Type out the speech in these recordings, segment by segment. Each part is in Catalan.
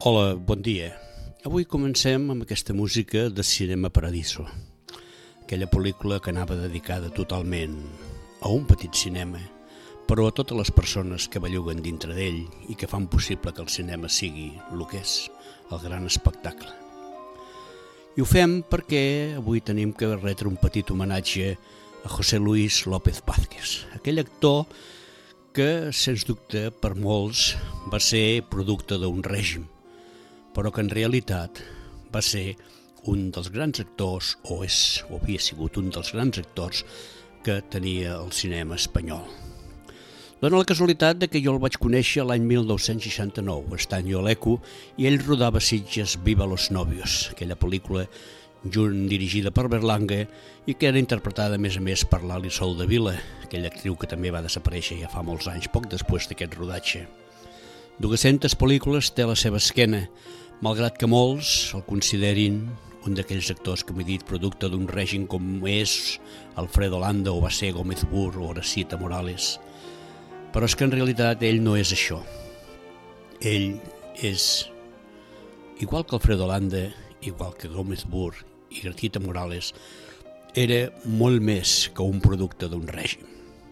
Hola, bon dia. Avui comencem amb aquesta música de Cinema Paradiso, aquella pel·lícula que anava dedicada totalment a un petit cinema, però a totes les persones que belluguen dintre d'ell i que fan possible que el cinema sigui el que és, el gran espectacle. I ho fem perquè avui tenim que retre un petit homenatge a José Luis López Vázquez, aquell actor que, sens dubte, per molts va ser producte d'un règim, però que en realitat va ser un dels grans actors, o havia sigut un dels grans actors que tenia el cinema espanyol. Dóna la casualitat de que jo el vaig conèixer l'any 1969, estant jo a l'ECO, i ell rodava a Sitges Viva los Novios, aquella pel·lícula dirigida per Berlanga i que era interpretada a més per l'Ali Soldevila, aquella actriu que també va desaparèixer ja fa molts anys, poc després d'aquest rodatge. 200 pel·lícules té a la seva esquena, malgrat que molts el considerin un d'aquells actors que m'he dit producte d'un règim com és Alfredo Landa o va ser Gómez Burr o Aracita Morales. Però és que en realitat ell no és això. Ell és, igual que Alfredo Landa, igual que Gómez Burr i Aracita Morales, era molt més que un producte d'un règim.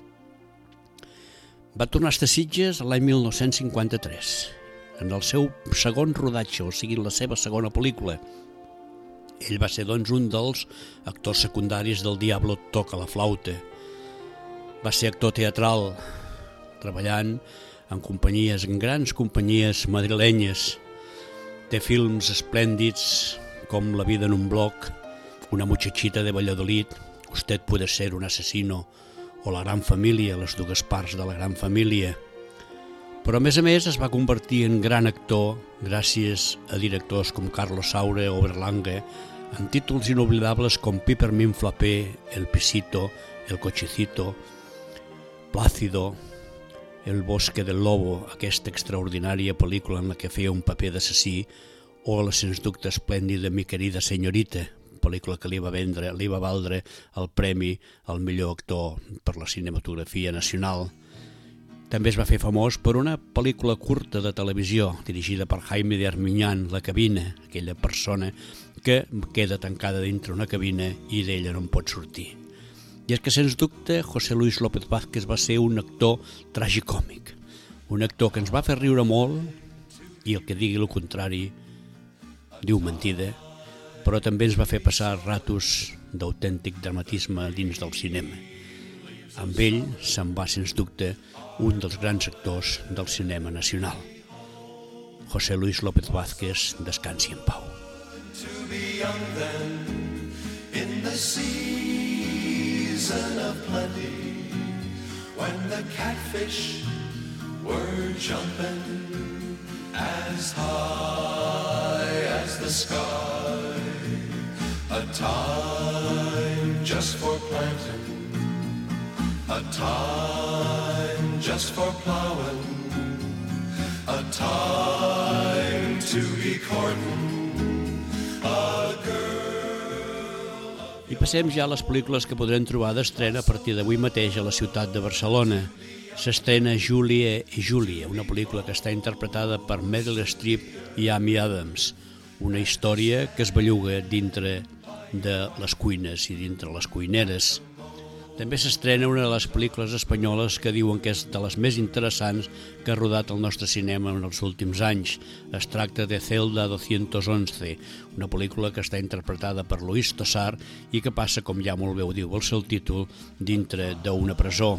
Va tornar a estar a Sitges l'any 1953, en el seu segon rodatge, o sigui, la seva segona pel·lícula. Ell va ser, doncs, un dels actors secundaris del Diablo toca la flauta. Va ser actor teatral, treballant en grans companyies madrilenyes. Té films esplèndids com La vida en un bloc, Una muchachita de Valladolid, Usted puede ser un asesino, o La gran família, les dues parts de La gran família. Però a més es va convertir en gran actor gràcies a directors com Carlos Saura o Berlanga, amb títols inoblidables com Peppermint Frappé, El pisito, El cochecito, Plácido, El bosque del lobo, aquesta extraordinària pel·lícula en la que feia un paper d'assassí, o la sens dubte esplèndida Mi querida señorita, pel·lícula que li va valdre el premi al millor actor per la cinematografia nacional. També es va fer famós per una pel·lícula curta de televisió dirigida per Jaime de Armiñán, La cabina, aquella persona que queda tancada dintre una cabina i d'ella no en pot sortir. I és que, sens dubte, José Luis López Vázquez va ser un actor tragicòmic, un actor que ens va fer riure molt i el que digui el contrari diu mentida, però també ens va fer passar ratos d'autèntic dramatisme dins del cinema. Amb ell se'n va, sens dubte, un dels grans actors del cinema nacional. José Luis López Vázquez, descansi en pau. To be young then, in the season of plenty, when the catfish were jumping as high as the sky, a time just for planting, a time just for plowing, a time to be courting a girl. I passem ja a les pel·lícules que podrem trobar d'estrena a partir d'avui mateix a la ciutat de Barcelona. S'estrena Julie et Julie, una pel·lícula que està interpretada per Meryl Streep i Amy Adams, una història que es belluga dintre de les cuines i dintre les cuineres. També s'estrena una de les pel·lícules espanyoles que diuen que és de les més interessants que ha rodat el nostre cinema en els últims anys. Es tracta de Celda 211, una pel·lícula que està interpretada per Luis Tosar i que passa, com ja molt bé ho diu el seu títol, dintre d'una presó.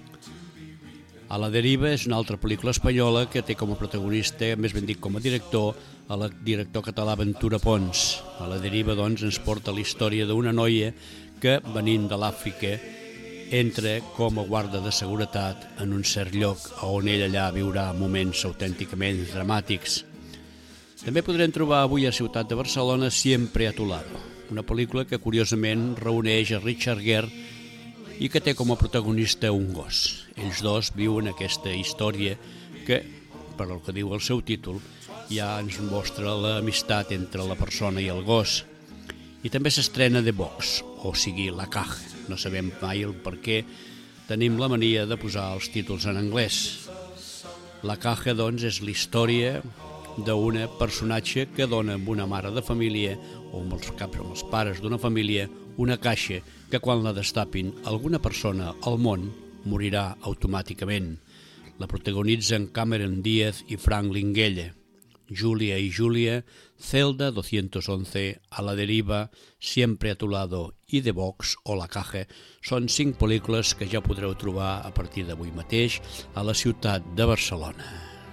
A la deriva és una altra pel·lícula espanyola que té com a protagonista, més ben dit com a director, el director català Ventura Pons. A la deriva, doncs, ens porta la història d'una noia que, venint de l'Àfrica, entra com a guarda de seguretat en un cert lloc on ell allà viurà moments autènticament dramàtics. També podrem trobar avui a Ciutat de Barcelona Siempre a tu lado, una pel·lícula que curiosament reuneix a Richard Gere i que té com a protagonista un gos. Ells dos viuen aquesta història que, per el que diu el seu títol, ja ens mostra l'amistat entre la persona i el gos. I també s'estrena The Box, o sigui, La Caja. No sabem mai el per què tenim la mania de posar els títols en anglès. La Caja, doncs, és la història d'una personatge que dona amb una mare de família o amb els pares d'una família una caixa que quan la destapin alguna persona al món morirà automàticament. La protagonitzen Cameron Díaz i Frank Langella. Julia y Julia, Celda 211, A la deriva, Siempre a tu lado i The Box o La caja són 5 pel·lícules que ja podreu trobar a partir d'avui mateix a la ciutat de Barcelona.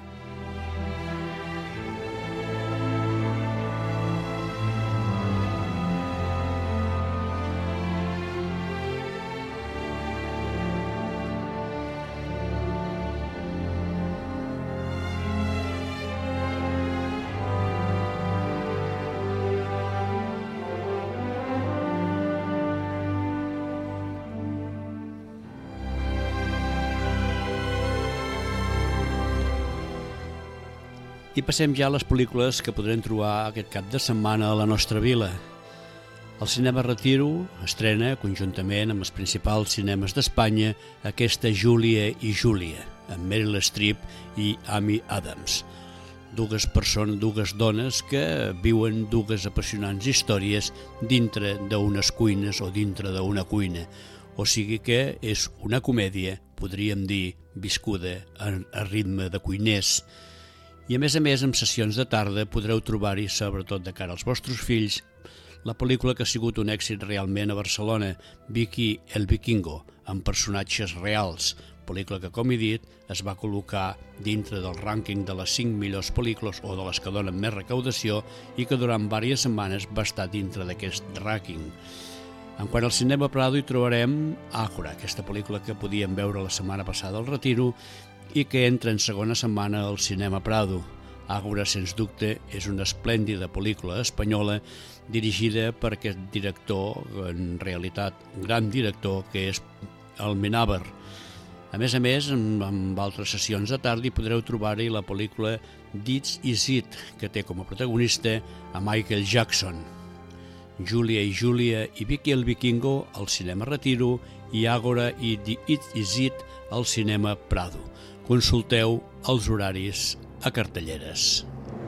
I passem ja a les pel·lícules que podrem trobar aquest cap de setmana a la nostra vila. El Cinema Retiro estrena, conjuntament amb els principals cinemes d'Espanya, aquesta Júlia i Júlia, amb Meryl Streep i Amy Adams. Dues dones que viuen dues apassionants històries dintre d'unes cuines o dintre d'una cuina. O sigui que és una comèdia, podríem dir, viscuda a ritme de cuiners. I a més, amb sessions de tarda podreu trobar-hi, sobretot de cara als vostres fills, la pel·lícula que ha sigut un èxit realment a Barcelona, Vicky el Vikingo, amb personatges reals, pel·lícula que, com he dit, es va col·locar dintre del rànquing de les 5 millors pel·lícules o de les que donen més recaudació i que durant diverses setmanes va estar dintre d'aquest rànquing. En quant al Cinema Prado hi trobarem Ágora, aquesta pel·lícula que podíem veure la setmana passada al Retiro i que entra en segona setmana al Cinema Prado. Ágora, sens dubte, és una esplèndida pel·lícula espanyola dirigida per aquest director, en realitat gran director, que és Almenàver. A més, amb altres sessions de tarda hi podreu trobar-hi la pel·lícula This Is It, que té com a protagonista a Michael Jackson. Julia i Julia i Vicky el Vikingo al Cinema Retiro i Ágora i This Is It al Cinema Prado. Consulteu els horaris a cartelleres.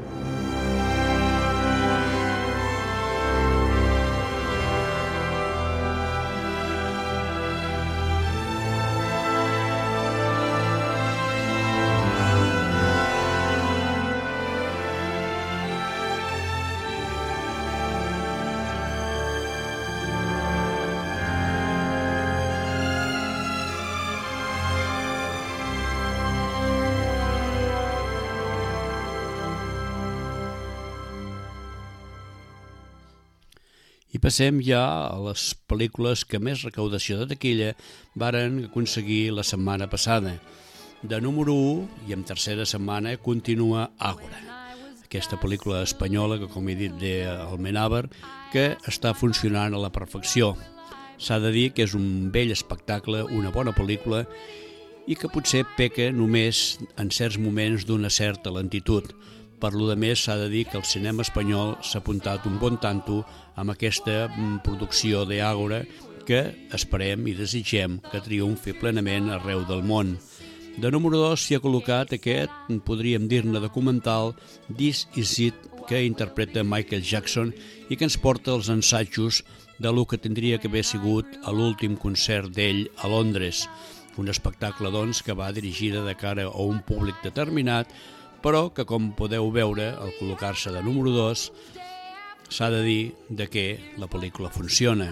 I passem ja a les pel·lícules que més recaudació de taquilla varen aconseguir la setmana passada. De número 1 i en tercera setmana continua Ágora, aquesta pel·lícula espanyola que, com he dit, d'Almenàver, que està funcionant a la perfecció. S'ha de dir que és un bell espectacle, una bona pel·lícula, i que potser peca només en certs moments d'una certa lentitud. Per lo de més, s'ha de dir que el cinema espanyol s'ha apuntat un bon tanto amb aquesta producció d'Ágora que esperem i desitgem que triomfi plenament arreu del món. De número 2 s'hi ha col·locat aquest, podríem dir-ne documental, This Is It, que interpreta Michael Jackson i que ens porta els ensajos de lo que tindria que haver sigut a l'últim concert d'ell a Londres. Un espectacle, doncs, que va dirigida de cara a un públic determinat, però que, com podeu veure, al col·locar-se de número 2, s'ha de dir que la pel·lícula funciona.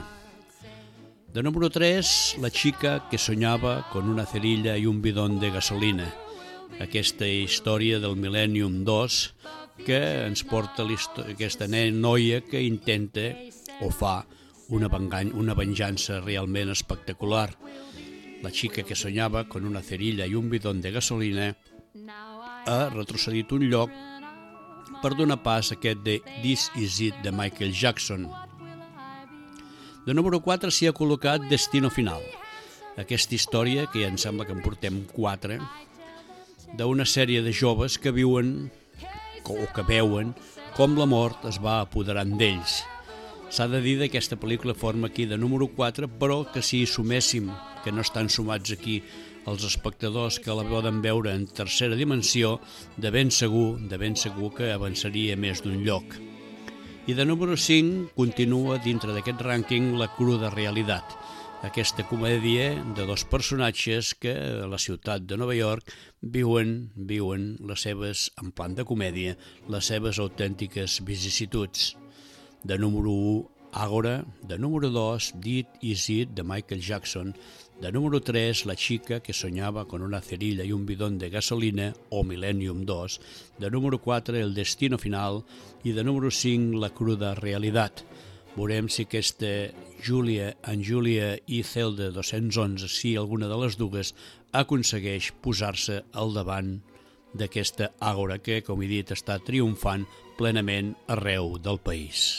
De número 3, La chica que soñaba con una cerilla y un bidón de gasolina. Aquesta història del Millennium 2 que ens porta aquesta noia que intenta o fa una venjança realment espectacular. La chica que soñaba con una cerilla y un bidón de gasolina ha retrocedit un lloc per donar pas a aquest de This Is It de Michael Jackson. De número 4 s'hi ha col·locat Destino Final, aquesta història, que ja em sembla que en portem 4, d'una sèrie de joves que viuen o que veuen com la mort es va apoderant d'ells. S'ha de dir que aquesta pel·lícula forma aquí de número 4, però que si suméssim, que no estan sumats aquí els espectadors que la poden veure en tercera dimensió, de ben segur que avançaria més d'un lloc. I de número 5 continua dintre d'aquest rànquing La cruda realitat, aquesta comèdia de dos personatges que a la ciutat de Nova York viuen les seves, en plan de comèdia, les seves autèntiques vicissituds. De número 1, Ágora. De número 2, Dit Is It, de Michael Jackson. De número 3, La chica que soñaba con una cerilla y un bidón de gasolina, o Millennium 2. De número 4, El destino final. I de número 5, La cruda realitat. Veurem si aquesta Julia i Zelda 211, si alguna de les dues aconsegueix posar-se al davant d'aquesta Ágora que, com he dit, està triomfant plenament arreu del país.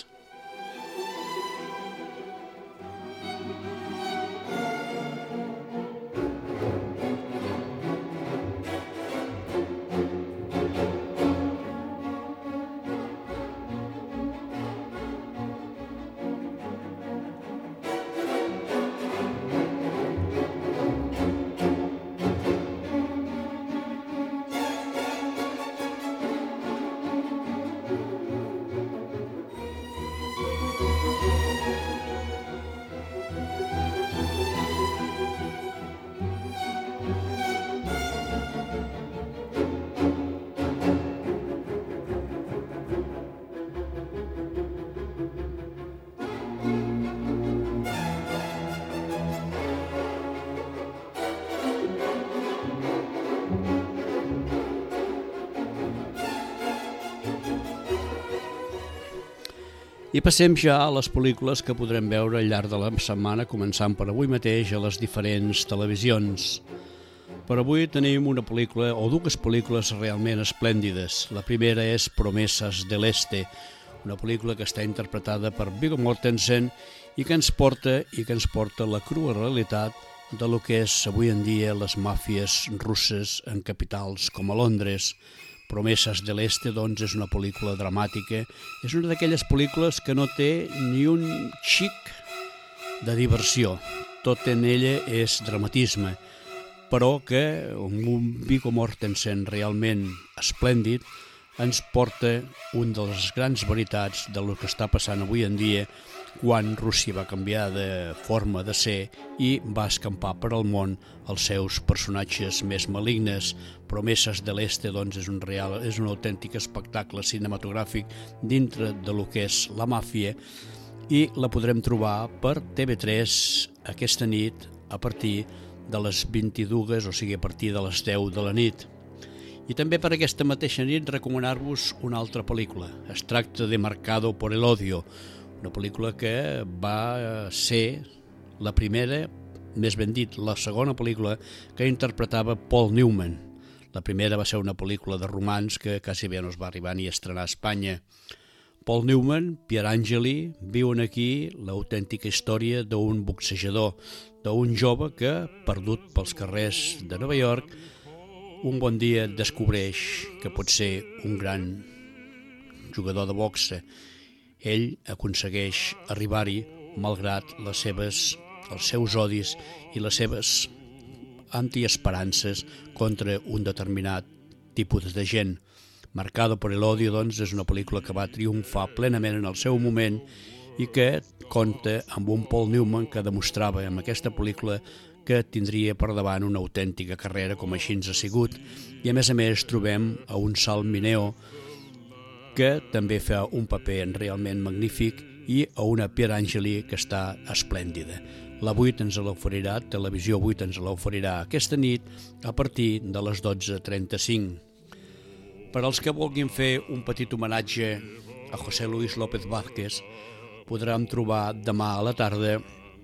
I passem ja a les pel·lícules que podrem veure al llarg de la setmana, començant per avui mateix a les diferents televisions. Per avui tenim una pel·lícula, o dues pel·lícules realment esplèndides. La primera és Promesas del Este, una pel·lícula que està interpretada per Viggo Mortensen i que ens porta la crua realitat de lo que és avui en dia les màfies russes en capitals com a Londres. Promesas del Este, doncs, és una pel·lícula dramàtica. És una d'aquelles pel·lícules que no té ni un xic de diversió. Tot en ella és dramatisme, però que amb un Viggo Mortensen realment esplèndid ens porta una de les grans veritats del que està passant avui en dia quan Rússia va canviar de forma de ser i va escampar per al món els seus personatges més malignes. Promesas de l'Este, doncs, és un autèntic espectacle cinematogràfic dintre de lo que és la màfia i la podrem trobar per TV3 aquesta nit a partir de les 22, o sigui a partir de les 10 de la nit. I també per aquesta mateixa nit recomanar-vos una altra pel·lícula. Es tracta de Marcado por el odio, una pel·lícula que va ser la primera, més ben dit, la segona pel·lícula que interpretava Paul Newman. La primera va ser una pel·lícula de romanç que quasi bé no es va arribar ni a estrenar a Espanya. Paul Newman, Pier Angeli, viuen aquí l'autèntica història d'un boxejador, d'un jove que, perdut pels carrers de Nova York, un bon dia descobreix que pot ser un gran jugador de boxa. Ell aconsegueix arribar-hi malgrat els seus odis i les seves antiesperances contra un determinat tipus de gent. Marcado por el odio, doncs, és una pel·lícula que va triomfar plenament en el seu moment i que compta amb un Paul Newman que demostrava amb aquesta pel·lícula que tindria per davant una autèntica carrera, com així ens ha sigut. I a més trobem a un Sal Mineo que també fa un paper realment magnífic i a una Pier Angeli que està esplèndida. La 8 ens l'oferirà, Televisió 8 ens l'oferirà aquesta nit a partir de les 12:35. Per als que vulguin fer un petit homenatge a José Luis López Vázquez, podran trobar demà a la tarda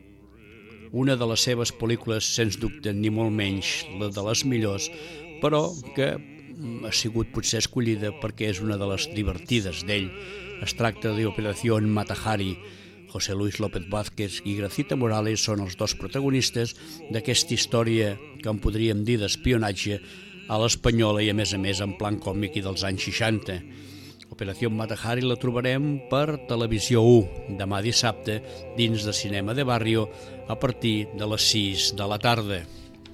una de les seves pel·lícules, sens dubte, ni molt menys la de les millors, però que ha sigut potser escollida perquè és una de les divertides d'ell. Es tracta de Operación Mata-Hari. José Luis López Vázquez i Gracita Morales són els dos protagonistes d'aquesta història que en podríem dir d'espionatge a l'espanyola i a més en plan còmic i dels anys 60. Operació Mata-Hari la trobarem per Televisió 1, demà dissabte, dins de Cinema de Barrio, a partir de les 6 de la tarda.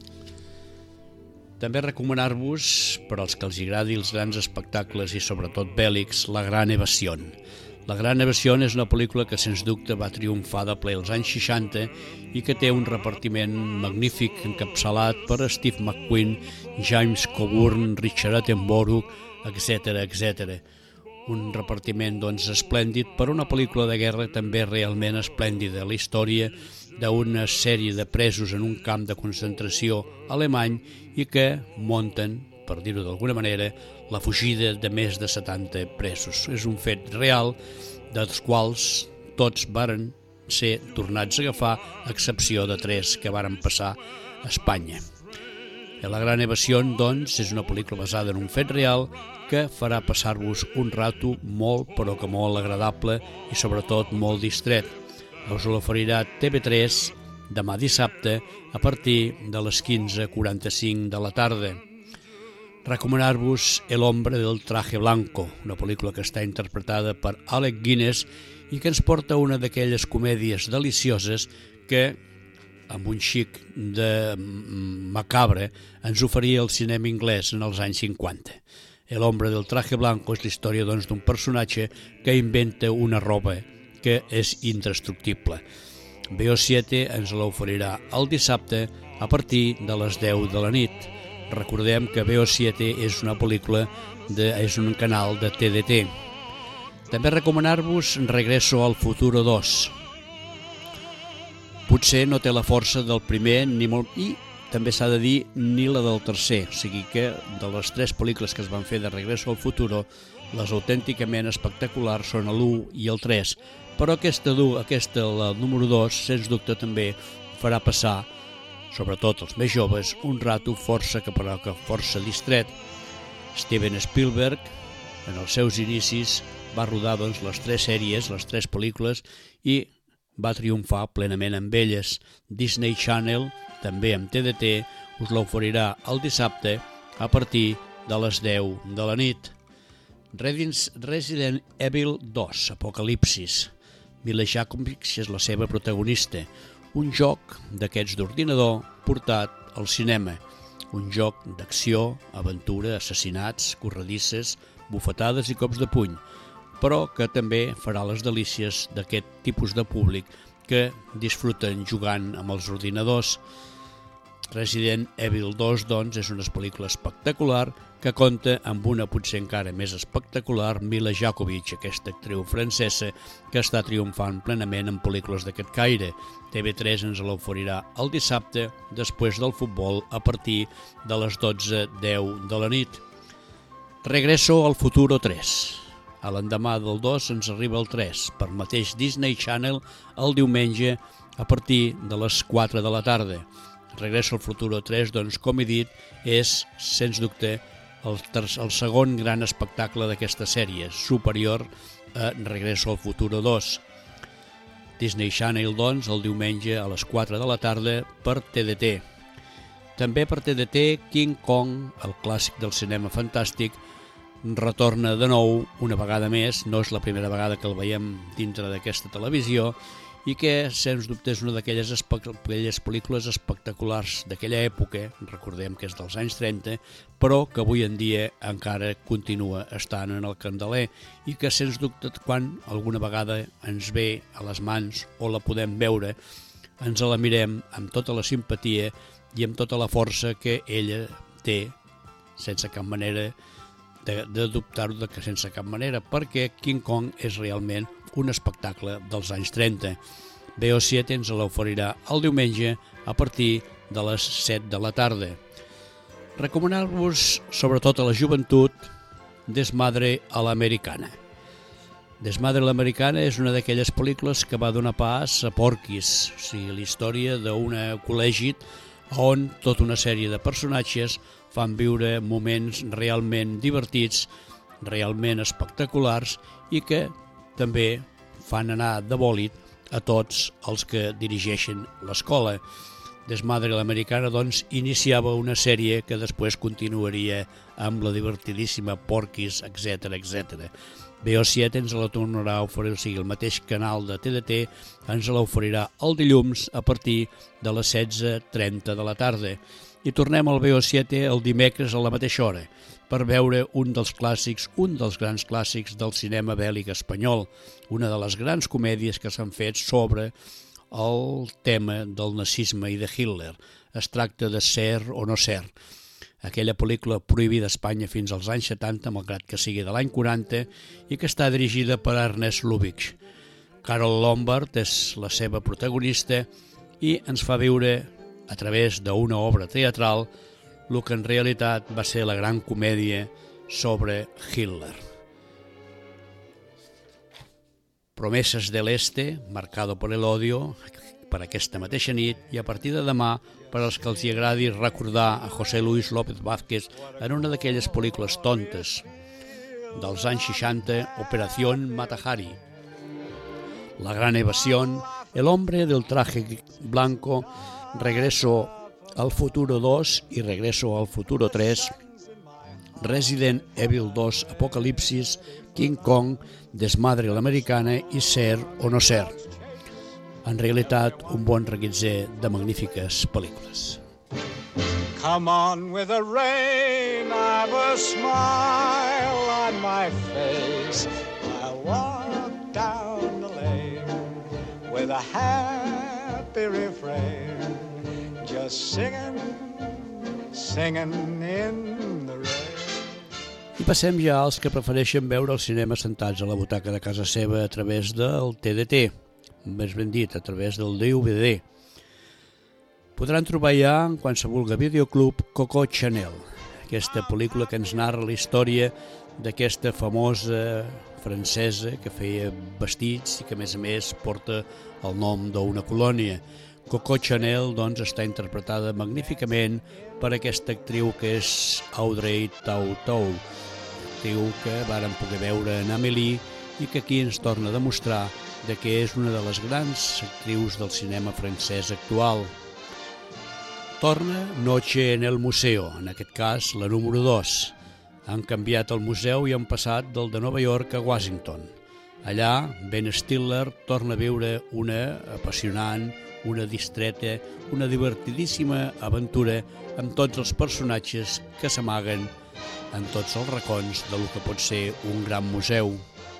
També recomanar-vos, per als que els agradi els grans espectacles i sobretot bèl·lics, La Gran Evasion. La Gran Evasion és una pel·lícula que sens dubte va triomfar de ple als anys 60 i que té un repartiment magnífic encapçalat per Steve McQueen, James Coburn, Richard Attenborough, etc. Un repartiment esplèndid per una pel·lícula de guerra també realment esplèndida, la història d'una sèrie de presos en un camp de concentració alemany i que munten, per dir-ho d'alguna manera, la fugida de més de 70 presos. És un fet real dels quals tots varen ser tornats a agafar, a excepció de 3 que varen passar a Espanya. La Gran Evasió, doncs, és una pel·lícula basada en un fet real que farà passar-vos un rato molt, però que molt agradable i sobretot molt distret. Us l'oferirà TV3 demà dissabte a partir de les 15:45 de la tarda. Recomanar-vos El hombre del traje blanco, una pel·lícula que està interpretada per Alec Guinness i que ens porta una d'aquelles comèdies delicioses que, amb un xic de macabre, ens oferia el cinema anglès en els anys 50. El hombre del traje blanco és la història d'un personatge que inventa una roba que és indestructible. BO7 ens l'oferirà el dissabte a partir de les 10 de la nit. Recordem que BO7 és una pel·lícula, és un canal de TDT. També recomanar-vos Regreso al futuro 2. Potser no té la força del primer ni molt, i també s'ha de dir ni la del tercer, o sigui que de les 3 pel·lícules que es van fer de Regreso al futuro, les autènticament espectaculars són l'1 i el 3, però aquesta, la número 2, sens dubte també farà passar, sobretot els més joves, un rato força distret. Steven Spielberg, en els seus inicis, va rodar les 3 sèries, les 3 pel·lícules, i va triomfar plenament amb elles. Disney Channel, també amb TDT, us l'oferirà el dissabte a partir de les 10 de la nit. Resident Evil 2, Apocalipsis. Mila Jovovich és la seva protagonista. Un joc d'aquests d'ordinador portat al cinema. Un joc d'acció, aventura, assassinats, corredisses, bufetades i cops de puny, però que també farà les delícies d'aquest tipus de públic que disfruten jugant amb els ordinadors. Resident Evil 2, doncs, és una pel·lícula espectacular que compta amb una potser encara més espectacular Mila Jovovich, aquesta actriu francesa que està triomfant plenament en pel·lícules d'aquest caire. TV3 ens l'oferirà el dissabte després del futbol a partir de les 12:10 de la nit. Regreso al futuro 3. A l'endemà del 2 ens arriba el 3, per mateix Disney Channel, el diumenge a partir de les 4 de la tarda. Regreso al futuro 3, doncs, com he dit, és, sens dubte, el segon gran espectacle d'aquesta sèrie, superior a Regreso al futuro 2. Disney Channel, doncs, el diumenge a les 4 de la tarda per TDT. També per TDT, King Kong, el clàssic del cinema fantàstic, retorna de nou una vegada més, no és la primera vegada que el veiem dintre d'aquesta televisió, i que, sens dubte, és una d'aquelles pel·lícules espectaculars d'aquella època, recordem que és dels anys 30, però que avui en dia encara continua estant en el candeler i que, sens dubte, quan alguna vegada ens ve a les mans o la podem veure, ens la mirem amb tota la simpatia i amb tota la força que ella té, sense cap manera de dubtar-ho, sense cap manera, perquè King Kong és realment un espectacle dels anys 30. BO7 ens l'oferirà el diumenge a partir de les 7 de la tarda. Recomanar-vos, sobretot a la joventut, Desmadre a l'americana. Desmadre a l'americana és una d'aquelles pel·lícules que va donar pas a Porky's, o sigui, la història d'un col·legi on tota una sèrie de personatges fan viure moments realment divertits, realment espectaculars i que també fan anar de bòlit a tots els que dirigeixen l'escola. Desmadre a l'americana, doncs, iniciava una sèrie que després continuaria amb la divertidíssima Porky's, etc. BO7 ens la tornarà a oferir, o sigui, el mateix canal de TDT ens l'oferirà el dilluns a partir de les 16:30 de la tarda. I tornem al BO7 el dimecres a la mateixa hora per veure un dels clàssics, un dels grans clàssics del cinema bèl·lic espanyol, una de les grans comèdies que s'han fet sobre el tema del nazisme i de Hitler. Es tracta de Ser o no ser, aquella pel·lícula prohibida a Espanya fins als anys 70, malgrat que sigui de l'any 40, i que està dirigida per Ernest Lubitsch. Carol Lombard és la seva protagonista i ens fa viure, a través d'una obra teatral, el que en realitat va ser la gran comèdia sobre Hitler. Promesas del Este, Marcado por el Odio, per aquesta mateixa nit, i a partir de demà, per als que els agradi recordar a José Luis López Vázquez en una d'aquelles pel·lícules tontes dels anys 60, Operación Mata-Hari, La Gran Evasión, El Hombre del Traje Blanco, Regreso al Futuro 2 i Regreso al Futuro 3, Resident Evil 2, Apocalipsis, King Kong, Desmadre a l'americana i Ser o no ser. En realitat, un bon reguitzell de magnífiques pel·lícules. Come on with the rain, I've a smile on my face. I walk down the lane with a happy refrain, just singing, singing in the rain. I passem ja als que prefereixen veure el cinema sentats a la butaca de casa seva a través del TDT, més ben dit, a través del DVD. Podran trobar ja en qualsevol videoclub Coco Chanel, aquesta pel·lícula que ens narra la història d'aquesta famosa francesa que feia vestits i que a més porta el nom d'una colònia. Coco Chanel doncs, està interpretada magníficament per aquesta actriu que és Audrey Tautou, actriu que vàrem poder veure en Amélie i que aquí ens torna a demostrar que és una de les grans actrius del cinema francès actual. Torna Noche en el Museo, en aquest cas la número 2. Han canviat el museu i han passat del de Nova York a Washington. Allà, Ben Stiller torna a viure una apassionant, una distreta, una divertidíssima aventura amb tots els personatges que s'amaguen en tots els racons del que pot ser un gran museu.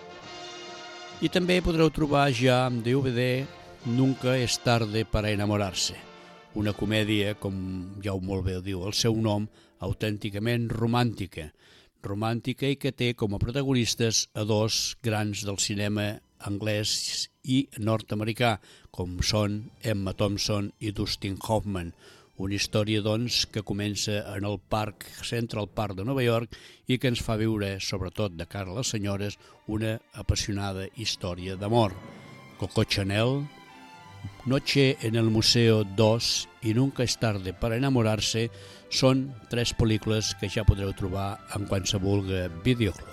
I també podreu trobar ja en DVD Nunca es tarde para enamorarse, una comèdia, com ja molt bé diu el seu nom, autènticament romàntica i que té com a protagonistes a dos grans del cinema anglès i nord-americà, com són Emma Thompson i Dustin Hoffman. Una història, doncs, que comença en el Central Park de Nova York i que ens fa viure, sobretot de cara a les senyores, una apassionada història d'amor. Coco Chanel, Noche en el Museo 2 i Nunca es tarde para enamorarse són 3 pel·lícules que ja podreu trobar en qualsevol videoclub.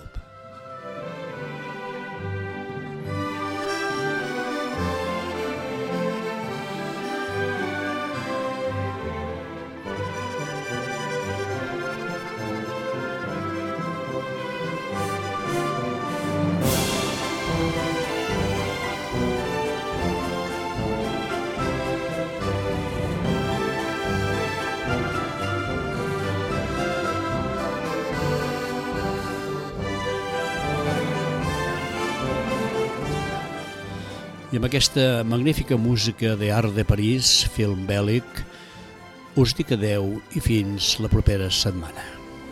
I amb aquesta magnífica música d'Art de París, film bèl·lic, us dic adeu i fins la propera setmana.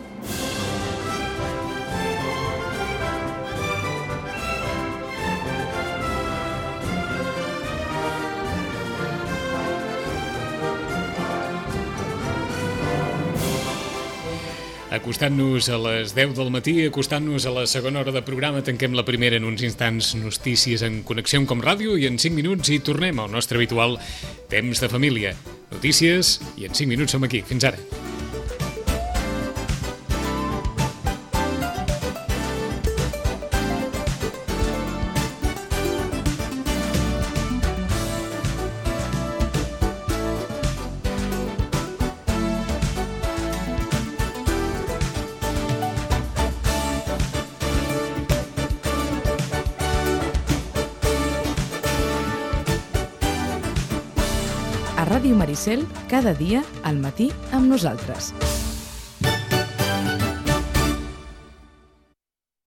Acostant-nos a les 10 del matí, acostant-nos a la segona hora de programa, tanquem la primera en uns instants, notícies en Connexió com ràdio, i en 5 minuts hi tornem al nostre habitual temps de família. Notícies i en 5 minuts som aquí. Fins ara. a Ràdio Maricel cada dia al matí amb nosaltres.